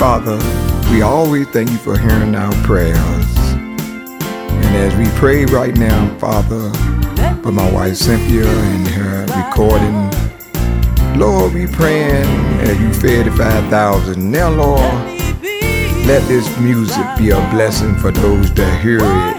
Father, we always thank you for hearing our prayers. And as we pray right now, Father, for my wife Cynthia and her recording, Lord, we praying as you fed the 5,000. Now, Lord, let this music be a blessing for those that hear it